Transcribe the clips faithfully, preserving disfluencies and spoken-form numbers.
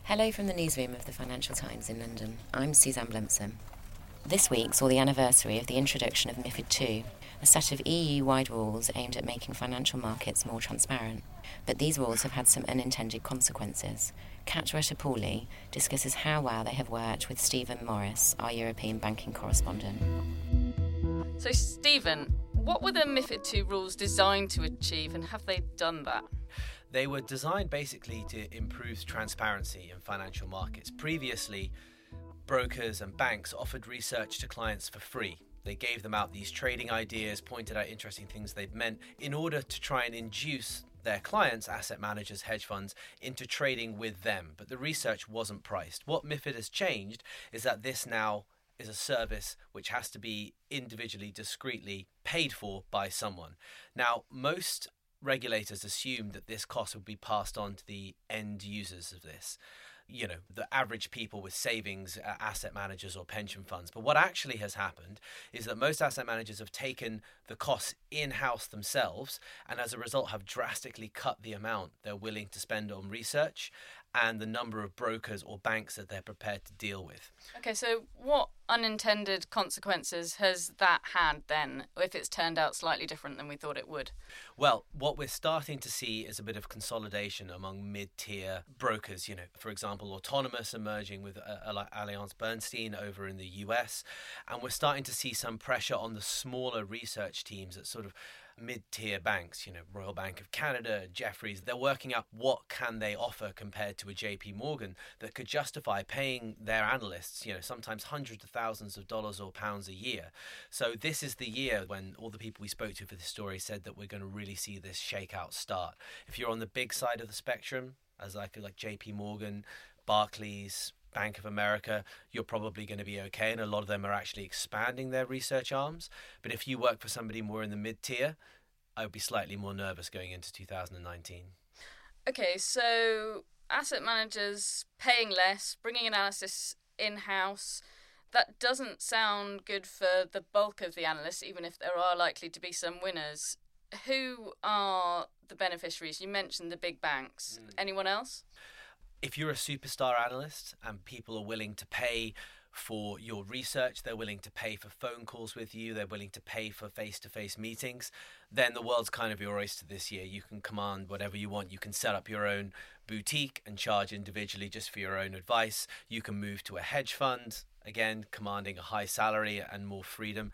Hello from the newsroom of the Financial Times in London. I'm Suzanne Blempson. This week saw the anniversary of the introduction of MiFID two, a set of E U-wide rules aimed at making financial markets more transparent. But these rules have had some unintended consequences. Kat Rutter-Pooley discusses how well they have worked with Stephen Morris, our European banking correspondent. So, Stephen, what were the MiFID two rules designed to achieve, and have they done that? They were designed basically to improve transparency in financial markets. Previously, brokers and banks offered research to clients for free. They gave them out these trading ideas, pointed out interesting things they'd meant in order to try and induce their clients, asset managers, hedge funds, into trading with them. But the research wasn't priced. What MiFID has changed is that this now is a service which has to be individually, discreetly paid for by someone. Now, most regulators assumed that this cost would be passed on to the end users of this, you know, the average people with savings, uh, asset managers or pension funds. But what actually has happened is that most asset managers have taken the costs in-house themselves and as a result have drastically cut the amount they're willing to spend on research and the number of brokers or banks that they're prepared to deal with. Okay, so what unintended consequences has that had then, if it's turned out slightly different than we thought it would? Well, what we're starting to see is a bit of consolidation among mid-tier brokers. You know, for example, Autonomous emerging with uh, Allianz Bernstein over in the U S, and we're starting to see some pressure on the smaller research teams at sort of mid-tier banks, you know, Royal Bank of Canada, Jefferies. They're working out what can they offer compared to a J P Morgan that could justify paying their analysts, you know, sometimes hundreds of thousands of dollars or pounds a year. So this is the year when all the people we spoke to for this story said that we're going to really see this shakeout start. If you're on the big side of the spectrum, as like like J P Morgan, Barclays, Bank of America, you're probably going to be okay, and a lot of them are actually expanding their research arms. But if you work for somebody more in the mid-tier, I would be slightly more nervous going into two thousand nineteen. Okay, so asset managers paying less, bringing analysis in-house, that doesn't sound good for the bulk of the analysts, even if there are likely to be some winners. Who are the beneficiaries? You mentioned the big banks. Mm. Anyone else? If you're a superstar analyst and people are willing to pay for your research, they're willing to pay for phone calls with you, they're willing to pay for face-to-face meetings, then the world's kind of your oyster this year. You can command whatever you want. You can set up your own boutique and charge individually just for your own advice. You can move to a hedge fund, again, commanding a high salary and more freedom.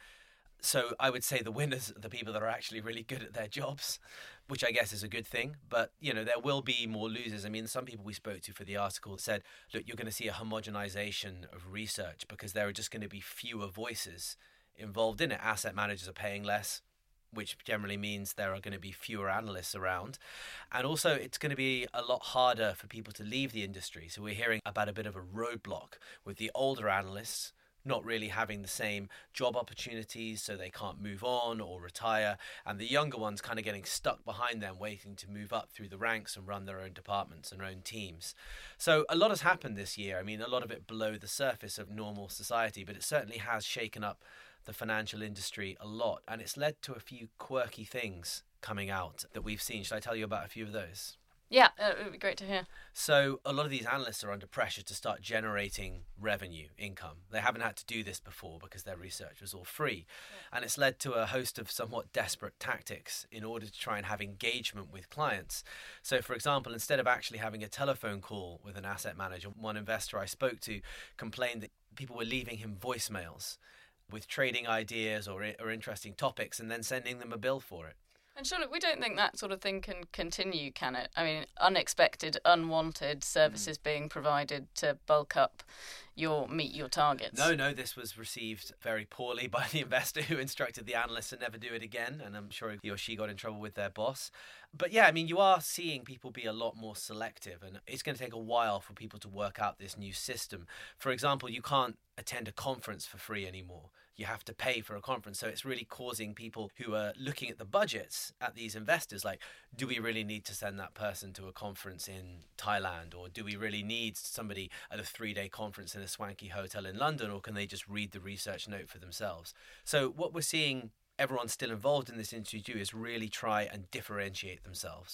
So I would say the winners are the people that are actually really good at their jobs, which I guess is a good thing. But, you know, there will be more losers. I mean, some people we spoke to for the article said, look, you're going to see a homogenization of research because there are just going to be fewer voices involved in it. Asset managers are paying less, which generally means there are going to be fewer analysts around. And also it's going to be a lot harder for people to leave the industry. So we're hearing about a bit of a roadblock with the older analysts not really having the same job opportunities, so they can't move on or retire, and the younger ones kind of getting stuck behind them, waiting to move up through the ranks and run their own departments and their own teams. So a lot has happened this year. I mean, a lot of it below the surface of normal society, but it certainly has shaken up the financial industry a lot, and it's led to a few quirky things coming out that we've seen. Should I tell you about a few of those? Yeah, it would be great to hear. So a lot of these analysts are under pressure to start generating revenue, income. They haven't had to do this before because their research was all free. Yeah. And it's led to a host of somewhat desperate tactics in order to try and have engagement with clients. So, for example, instead of actually having a telephone call with an asset manager, one investor I spoke to complained that people were leaving him voicemails with trading ideas or, or interesting topics and then sending them a bill for it. And surely we don't think that sort of thing can continue, can it? I mean, unexpected, unwanted services mm. being provided to bulk up your meet your targets. No, no, this was received very poorly by the investor who instructed the analyst to never do it again, and I'm sure he or she got in trouble with their boss. But yeah, I mean, you are seeing people be a lot more selective, and it's going to take a while for people to work out this new system. For example, you can't attend a conference for free anymore. You have to pay for a conference. So it's really causing people who are looking at the budgets at these investors, like, do we really need to send that person to a conference in Thailand? Or do we really need somebody at a three-day conference in a swanky hotel in London? Or can they just read the research note for themselves? So what we're seeing everyone still involved in this industry do is really try and differentiate themselves.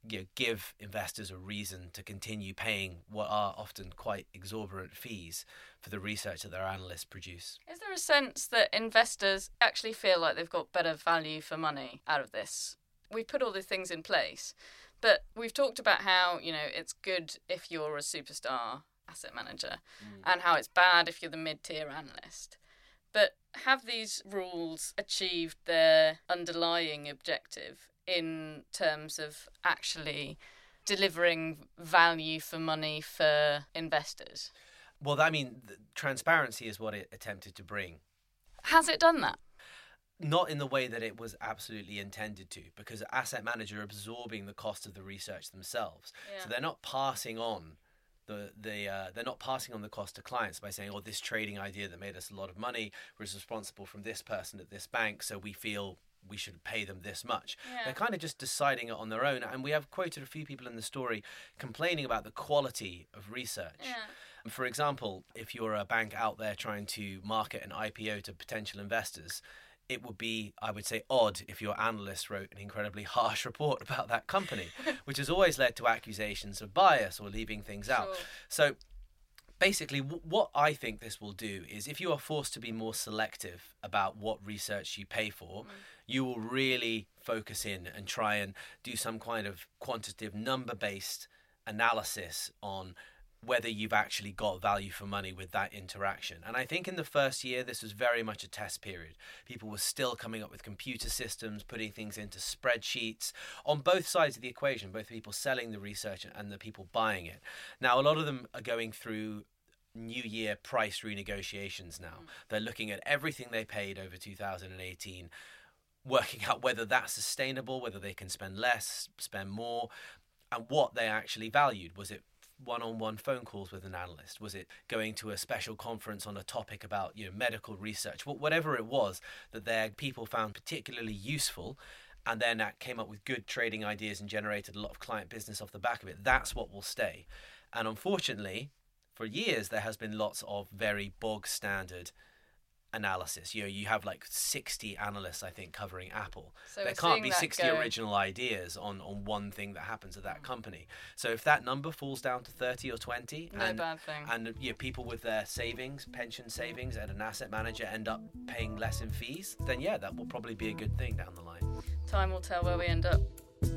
you know, give investors a reason to continue paying what are often quite exorbitant fees for the research that their analysts produce. Is there a sense that investors actually feel like they've got better value for money out of this? We've put all these things in place, but we've talked about how, you know, it's good if you're a superstar asset manager mm. and how it's bad if you're the mid-tier analyst. But have these rules achieved their underlying objective in terms of actually delivering value for money for investors? Well, I mean, transparency is what it attempted to bring. Has it done that? Not in the way that it was absolutely intended to, because asset managers are absorbing the cost of the research themselves. Yeah. So they're not passing on the the uh, they're not passing on the cost to clients by saying, "Oh, this trading idea that made us a lot of money was responsible from this person at this bank, so we feel we should pay them this much." Yeah. They're kind of just deciding it on their own. And we have quoted a few people in the story complaining about the quality of research. Yeah. For example, if you're a bank out there trying to market an I P O to potential investors, it would be, I would say, odd if your analyst wrote an incredibly harsh report about that company, which has always led to accusations of bias or leaving things out. Sure. So basically, w- what I think this will do is, if you are forced to be more selective about what research you pay for, mm. you will really focus in and try and do some kind of quantitative number-based analysis on whether you've actually got value for money with that interaction. And I think in the first year, this was very much a test period. People were still coming up with computer systems, putting things into spreadsheets on both sides of the equation, both the people selling the research and the people buying it. Now, a lot of them are going through new year price renegotiations now. Mm. They're looking at everything they paid over two thousand eighteen, working out whether that's sustainable, whether they can spend less, spend more, and what they actually valued. Was it one-on-one phone calls with an analyst? Was it going to a special conference on a topic about, you know, medical research? Whatever it was that their people found particularly useful, and then that came up with good trading ideas and generated a lot of client business off the back of it. That's what will stay. And unfortunately, for years, there has been lots of very bog standard analysis. You know, you have like sixty analysts, I think, covering Apple. So there can't be sixty go. original ideas on, on one thing that happens at that company. So if that number falls down to thirty or twenty, no and, bad thing. and you know, people with their savings, pension savings, and an asset manager end up paying less in fees, then yeah, that will probably be a good thing down the line. Time will tell where we end up.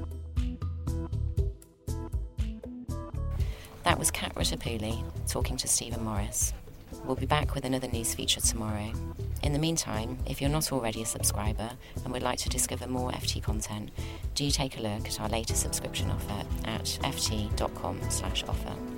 That was Kat Ruttapouli talking to Stephen Morris. We'll be back with another news feature tomorrow. In the meantime, if you're not already a subscriber and would like to discover more F T content, do take a look at our latest subscription offer at ft dot com slash offer.